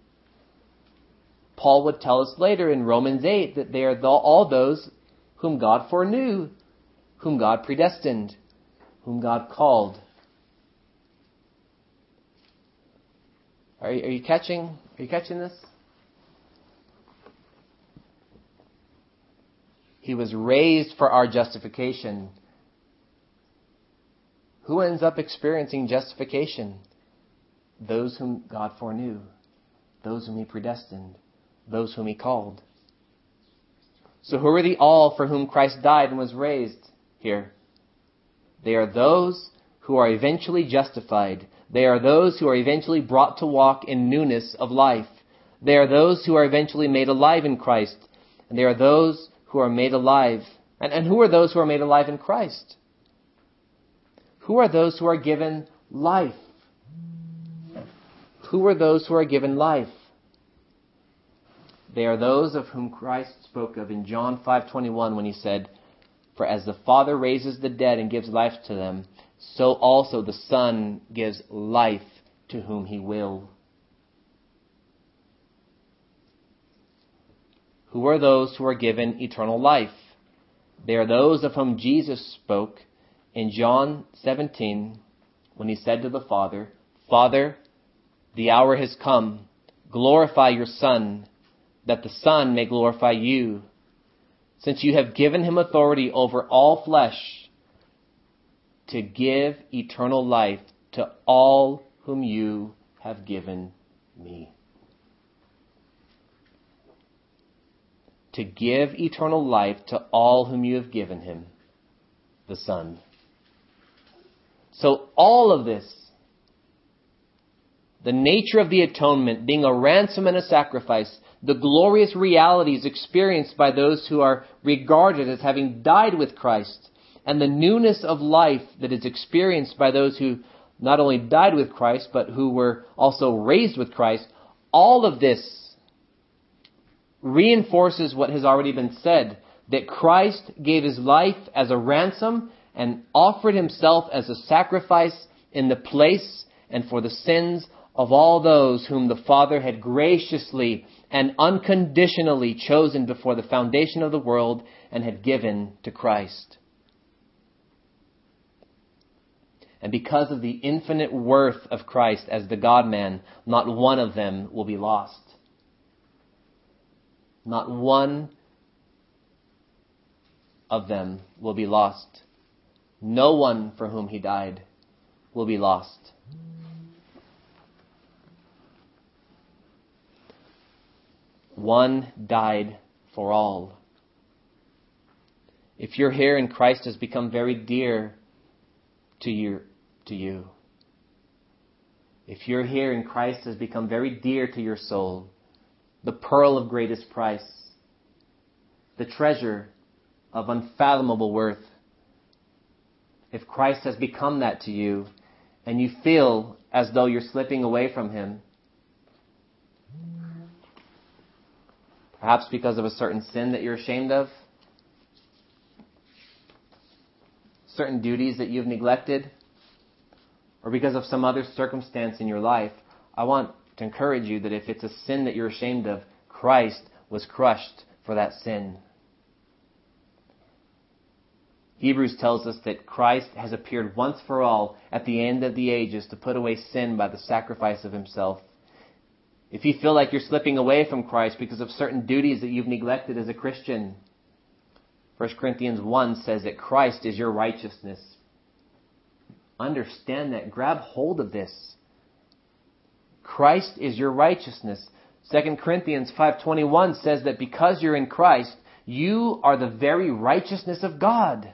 Paul would tell us later in Romans eight that they are all those whom God foreknew, whom God predestined, whom God called. Are you, are you catching? Are you catching this? He was raised for our justification. Who ends up experiencing justification? Those whom God foreknew, those whom he predestined, those whom he called. So who are the all for whom Christ died and was raised here? They are those who are eventually justified. They are those who are eventually brought to walk in newness of life. They are those who are eventually made alive in Christ. And they are those who are made alive. And, and who are those who are made alive in Christ? Who are those who are given life? Who are those who are given life? They are those of whom Christ spoke of in John five twenty-one when he said, "For as the Father raises the dead and gives life to them, so also the Son gives life to whom he will." Who are those who are given eternal life? They are those of whom Jesus spoke in John seventeen when he said to the Father, "Father, the hour has come. Glorify your Son, that the Son may glorify you, since you have given him authority over all flesh to give eternal life to all whom you have given me." to give eternal life to all whom you have given him, the Son. So all of this, the nature of the atonement being a ransom and a sacrifice, the glorious realities experienced by those who are regarded as having died with Christ, and the newness of life that is experienced by those who not only died with Christ, but who were also raised with Christ, all of this reinforces what has already been said, that Christ gave his life as a ransom and offered himself as a sacrifice in the place and for the sins of all those whom the Father had graciously and unconditionally chosen before the foundation of the world and had given to Christ. And because of the infinite worth of Christ as the God-man, not one of them will be lost. Not one of them will be lost. No one for whom he died will be lost. One died for all. If you're here and Christ has become very dear to you, to you. If you're here and Christ has become very dear to your soul, the pearl of greatest price, the treasure of unfathomable worth, if Christ has become that to you and you feel as though you're slipping away from him, perhaps because of a certain sin that you're ashamed of, certain duties that you've neglected, or because of some other circumstance in your life, I want to encourage you that if it's a sin that you're ashamed of, Christ was crushed for that sin. Hebrews tells us that Christ has appeared once for all at the end of the ages to put away sin by the sacrifice of himself. If you feel like you're slipping away from Christ because of certain duties that you've neglected as a Christian, First Corinthians one says that Christ is your righteousness. Understand that. Grab hold of this. Christ is your righteousness. Second Corinthians five twenty-one says that because you're in Christ, you are the very righteousness of God.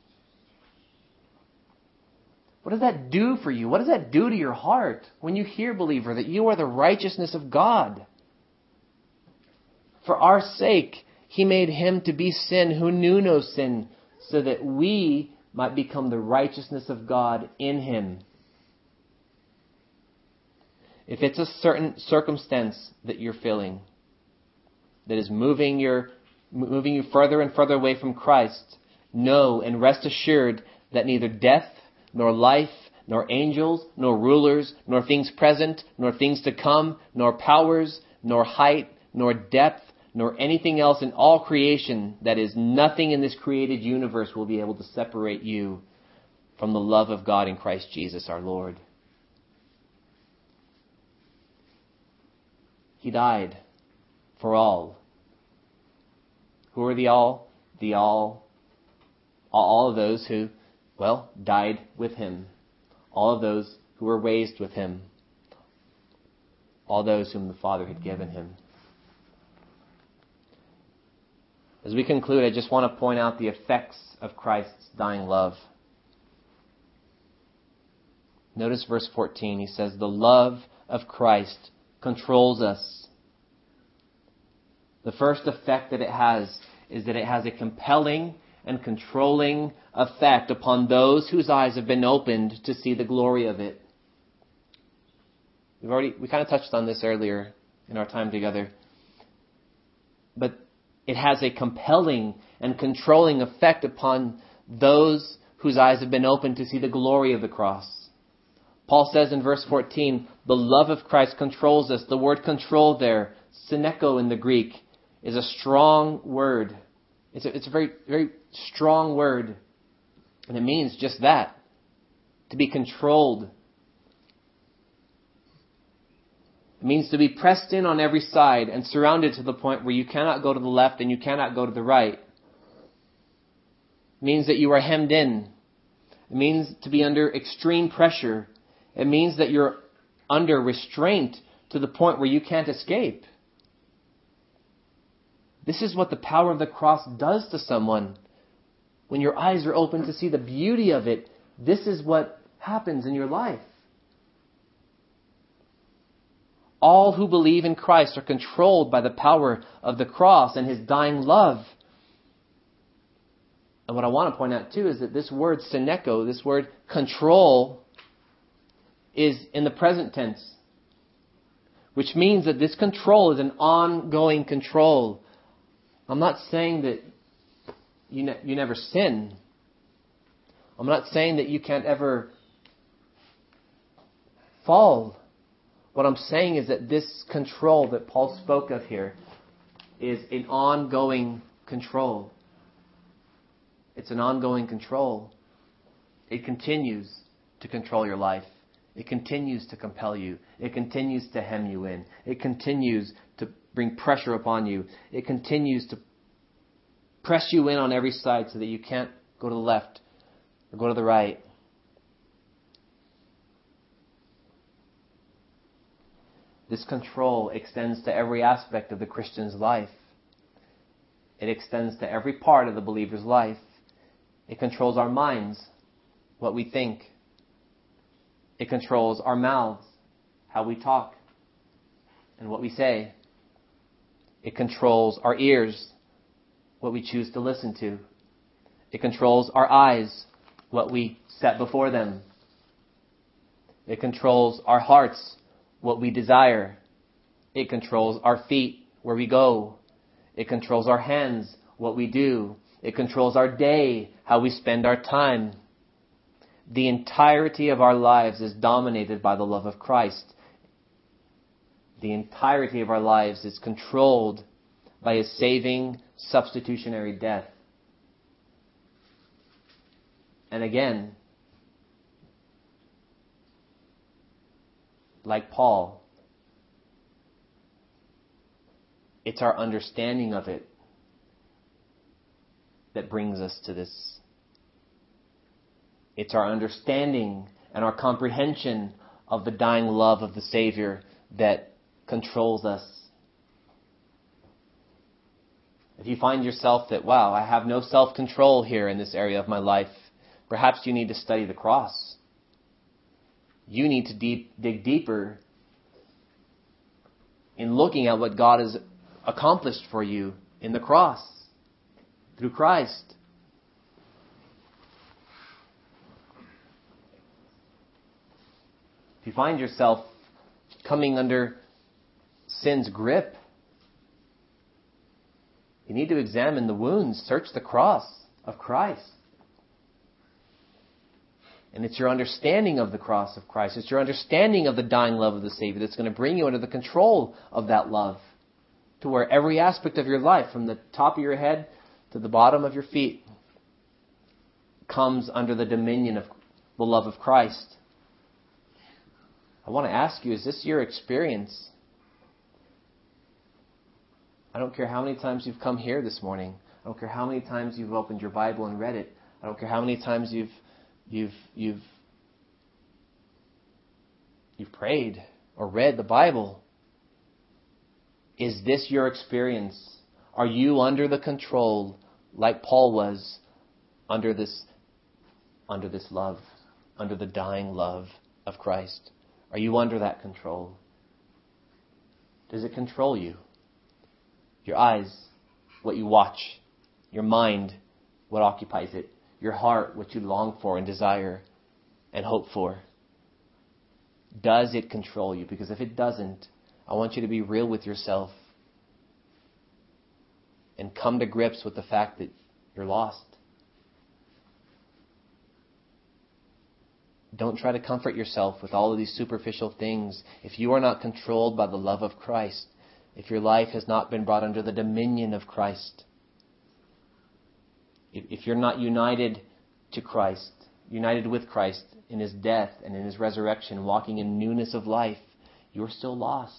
What does that do for you? What does that do to your heart when you hear, believer, that you are the righteousness of God? For our sake, he made him to be sin who knew no sin, so that we might become the righteousness of God in him. If it's a certain circumstance that you're feeling that is moving your moving you further and further away from Christ, know and rest assured that neither death, nor life, nor angels, nor rulers, nor things present, nor things to come, nor powers, nor height, nor depth, nor anything else in all creation, that is, nothing in this created universe will be able to separate you from the love of God in Christ Jesus our Lord. He died for all. Who are the all? The all, all of those who, well, died with him. All of those who were raised with him. All those whom the Father had given him. As we conclude, I just want to point out the effects of Christ's dying love. Notice verse fourteen. He says, the love of Christ controls us. The first effect that it has is that it has a compelling and controlling effect upon those whose eyes have been opened to see the glory of it. We've already, we kind of touched on this earlier in our time together. But it has a compelling and controlling effect upon those whose eyes have been opened to see the glory of the cross. Paul says in verse fourteen, the love of Christ controls us. The word control there, syneko in the Greek, is a strong word. It's a, it's a very, very strong word. And it means just that. To be controlled. It means to be pressed in on every side and surrounded to the point where you cannot go to the left and you cannot go to the right. It means that you are hemmed in. It means to be under extreme pressure. It means that you're under restraint to the point where you can't escape. This is what the power of the cross does to someone. When your eyes are open to see the beauty of it, this is what happens in your life. All who believe in Christ are controlled by the power of the cross and His dying love. And what I want to point out too is that this word syneko, this word control, is in the present tense, which means that this control is an ongoing control. I'm not saying that you ne- you never sin. I'm not saying that you can't ever fall. What I'm saying is that this control that Paul spoke of here is an ongoing control. It's an ongoing control. It continues to control your life. It continues to compel you. It continues to hem you in. It continues to bring pressure upon you. It continues to press you in on every side so that you can't go to the left or go to the right. This control extends to every aspect of the Christian's life. It extends to every part of the believer's life. It controls our minds, what we think. It controls our mouths, how we talk, and what we say. It controls our ears, what we choose to listen to. It controls our eyes, what we set before them. It controls our hearts, what we desire. It controls our feet, where we go. It controls our hands, what we do. It controls our day, how we spend our time. The entirety of our lives is dominated by the love of Christ. The entirety of our lives is controlled by His saving, substitutionary death. And again, like Paul, it's our understanding of it that brings us to this. It's our understanding and our comprehension of the dying love of the Savior that controls us. If you find yourself that, wow, I have no self-control here in this area of my life, perhaps you need to study the cross. You need to deep, dig deeper in looking at what God has accomplished for you in the cross through Christ. If you find yourself coming under sin's grip, you need to examine the wounds, search the cross of Christ. And it's your understanding of the cross of Christ, it's your understanding of the dying love of the Savior that's going to bring you under the control of that love, to where every aspect of your life, from the top of your head to the bottom of your feet, comes under the dominion of the love of Christ. I want to ask you, is this your experience? I don't care how many times you've come here this morning. I don't care how many times you've opened your Bible and read it. I don't care how many times you've you've you've you've prayed or read the Bible. Is this your experience? Are you under the control, like Paul was, under this under this love, under the dying love of Christ? Are you under that control? Does it control you? Your eyes, what you watch. Your mind, what occupies it. Your heart, what you long for and desire and hope for. Does it control you? Because if it doesn't, I want you to be real with yourself and come to grips with the fact that you're lost. Don't try to comfort yourself with all of these superficial things. If you are not controlled by the love of Christ, if your life has not been brought under the dominion of Christ, if you're not united to Christ, united with Christ in His death and in His resurrection, walking in newness of life, you're still lost.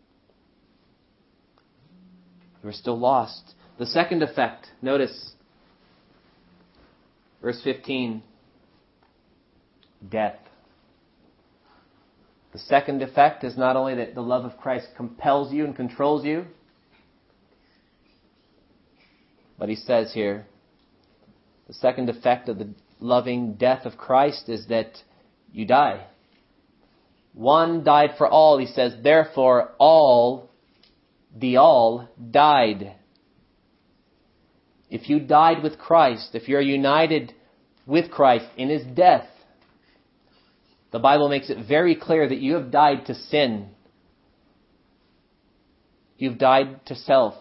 You're still lost. The second effect, notice, verse fifteen, death. The second effect is not only that the love of Christ compels you and controls you, But he says here, the second effect of the loving death of Christ is that you die. One died for all, he says, therefore all, the all, died. If you died with Christ, if you're united with Christ in his death, the Bible makes it very clear that you have died to sin. You've died to self.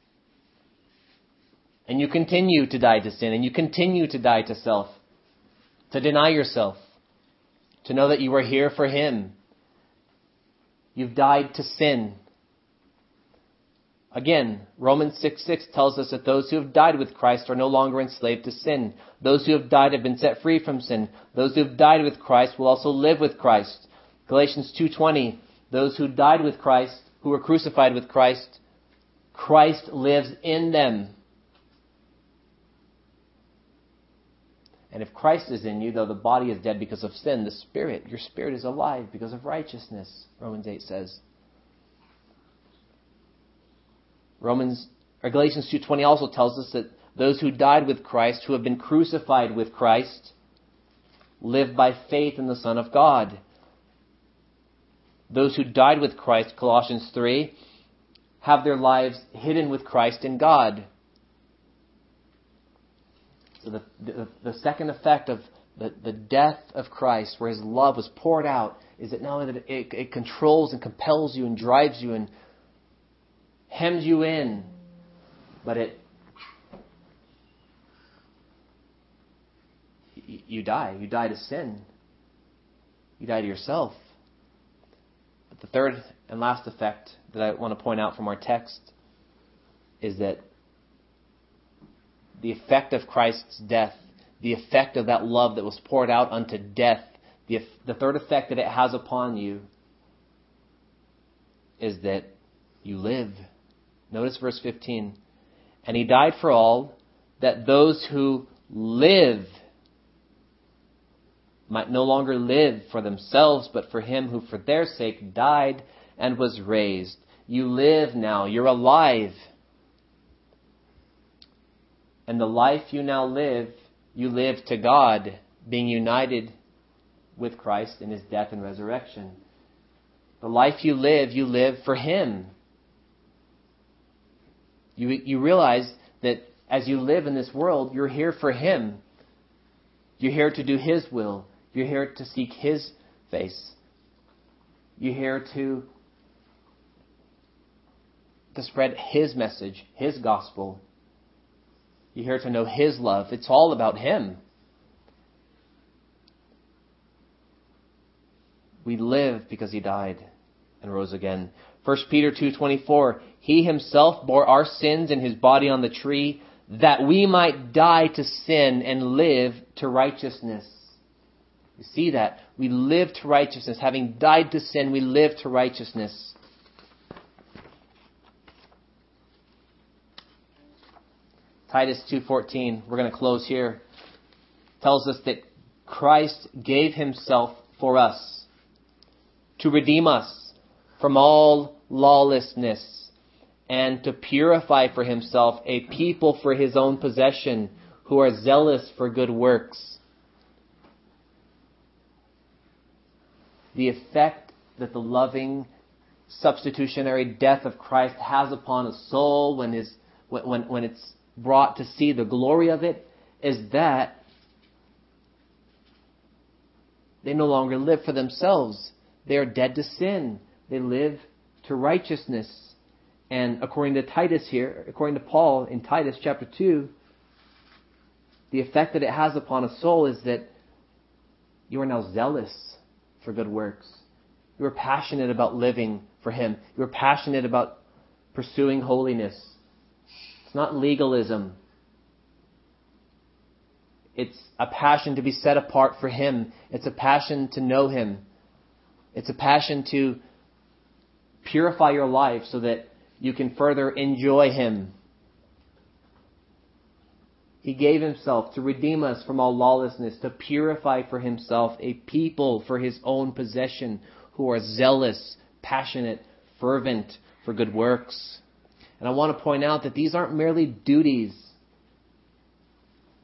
And you continue to die to sin, and you continue to die to self, to deny yourself, to know that you are here for him. You've died to sin. Again, Romans six six tells us that those who have died with Christ are no longer enslaved to sin. Those who have died have been set free from sin. Those who have died with Christ will also live with Christ. Galatians two twenty, those who died with Christ, who were crucified with Christ, Christ lives in them. And if Christ is in you, though the body is dead because of sin, the spirit, your spirit is alive because of righteousness, Romans eight says. Romans or Galatians two twenty also tells us that those who died with Christ, who have been crucified with Christ, live by faith in the Son of God. Those who died with Christ, Colossians three, have their lives hidden with Christ in God. So the, the, the second effect of the, the death of Christ, where his love was poured out, is that not only that it, it controls and compels you and drives you and hems you in, but it you, you die. You die to sin. You die to yourself. But the third and last effect that I want to point out from our text is that the effect of Christ's death, the effect of that love that was poured out unto death, the, the third effect that it has upon you is that you live. Notice verse fifteen. And he died for all, that those who live might no longer live for themselves, but for him who for their sake died and was raised. You live now. You're alive. And the life you now live, you live to God, being united with Christ in his death and resurrection. The life you live, you live for him. You, you realize that as you live in this world, you're here for him. You're here to do his will. You're here to seek his face. You're here to, to spread his message, his gospel. You're here to know his love. It's all about him. We live because he died and rose again. First Peter two twenty-four, he himself bore our sins in his body on the tree, that we might die to sin and live to righteousness. You see that? We live to righteousness. Having died to sin, we live to righteousness. Titus two fourteen, we're going to close here, tells us that Christ gave himself for us to redeem us from all lawlessness and to purify for himself a people for his own possession who are zealous for good works. The effect that the loving substitutionary death of Christ has upon a soul when, his, when, when it's brought to see the glory of it is that they no longer live for themselves. They are dead to sin. They live to righteousness. And according to Titus here, according to Paul in Titus chapter two, the effect that it has upon a soul is that you are now zealous for good works. You are passionate about living for him. You are passionate about pursuing holiness. It's not legalism. It's a passion to be set apart for him. It's a passion to know him. It's a passion to purify your life so that you can further enjoy him. He gave himself to redeem us from all lawlessness, to purify for himself a people for his own possession who are zealous, passionate, fervent for good works. And I want to point out that these aren't merely duties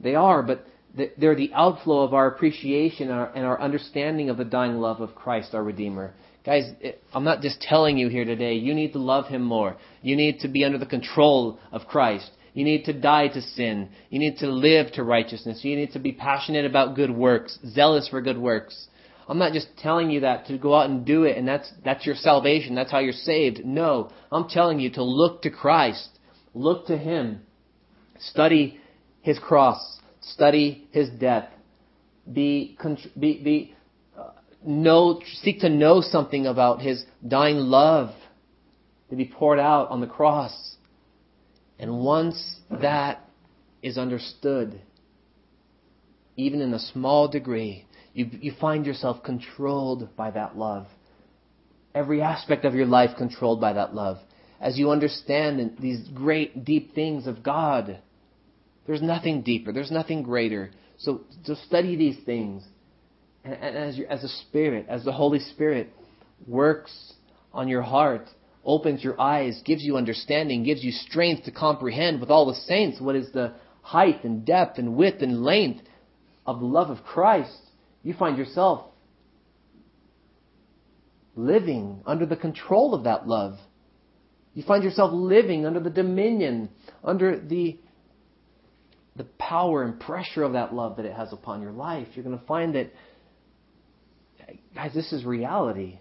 They are, but they're the outflow of our appreciation and our, and our understanding of the dying love of Christ, our Redeemer. Guys, I'm not just telling you here today, you need to love Him more. You need to be under the control of Christ. You need to die to sin. You need to live to righteousness. You need to be passionate about good works, zealous for good works. I'm not just telling you that to go out and do it and that's that's your salvation. That's how you're saved. No, I'm telling you to look to Christ. Look to Him. Study His cross. Study His death. Be, be, be uh, know, seek to know something about His dying love to be poured out on the cross. And once that is understood, even in a small degree, you, you find yourself controlled by that love. Every aspect of your life controlled by that love. As you understand these great, deep things of God, there's nothing deeper. There's nothing greater. So, so study these things. And, and as, you, as a Spirit, as the Holy Spirit works on your heart, opens your eyes, gives you understanding, gives you strength to comprehend with all the saints what is the height and depth and width and length of the love of Christ, you find yourself living under the control of that love. You find yourself living under the dominion, under the the power and pressure of that love that it has upon your life. You're going to find that, guys, this is reality.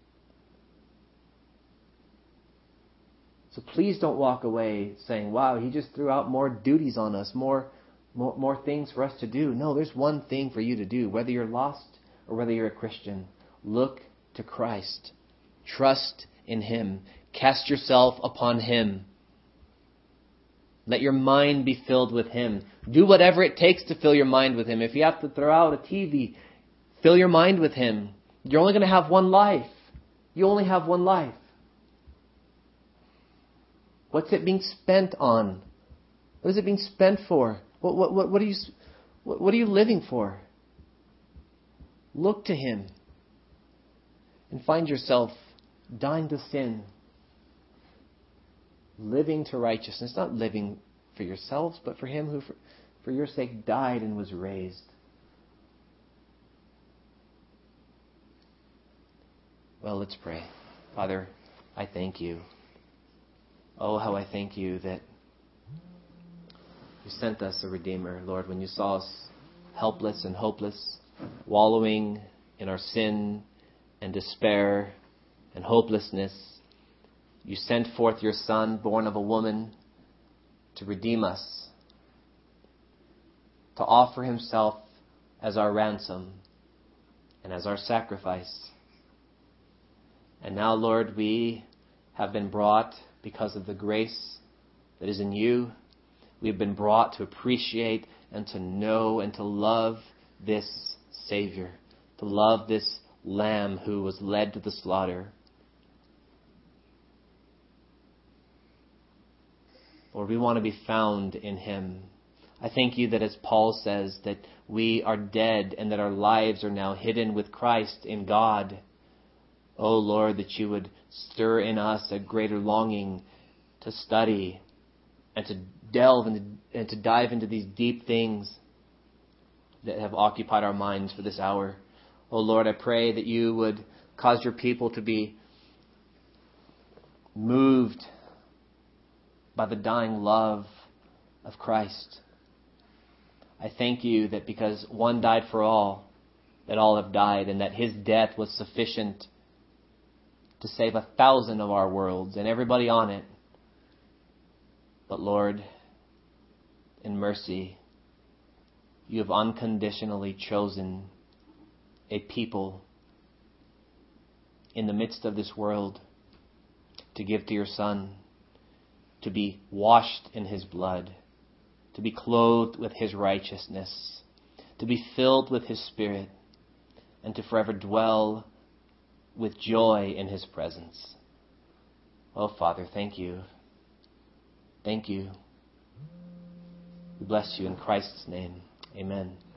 So please don't walk away saying, wow, He just threw out more duties on us, more, more, more things for us to do. No, there's one thing for you to do, whether you're lost or whether you're a Christian. Look to Christ. Trust in Him. Cast yourself upon Him. Let your mind be filled with Him. Do whatever it takes to fill your mind with Him. If you have to throw out a T V, fill your mind with Him. You're only going to have one life. You only have one life. What's it being spent on? What is it being spent for? What what what, what are you what, what are you living for? Look to Him and find yourself dying to sin, living to righteousness, not living for yourselves, but for Him who for, for your sake died and was raised. Well, let's pray. Father, I thank You. Oh, how I thank You that You sent us a Redeemer, Lord, when You saw us helpless and hopeless, wallowing in our sin and despair and hopelessness. You sent forth Your Son, born of a woman, to redeem us, to offer Himself as our ransom and as our sacrifice. And now, Lord, we have been brought, because of the grace that is in You, we've been brought to appreciate and to know and to love this Savior, to love this Lamb who was led to the slaughter. Lord, we want to be found in Him. I thank You that, as Paul says, that we are dead and that our lives are now hidden with Christ in God. Oh, Lord, that You would stir in us a greater longing to study and to delve into, and to dive into these deep things that have occupied our minds for this hour. Oh, Lord, I pray that You would cause Your people to be moved by the dying love of Christ. I thank You that because one died for all, that all have died, and that His death was sufficient to save a thousand of our worlds and everybody on it. But Lord, in mercy, You have unconditionally chosen a people in the midst of this world to give to Your Son, to be washed in His blood, to be clothed with His righteousness, to be filled with His Spirit, and to forever dwell with joy in His presence. Oh, Father, thank You. Thank You. We bless You in Christ's name. Amen.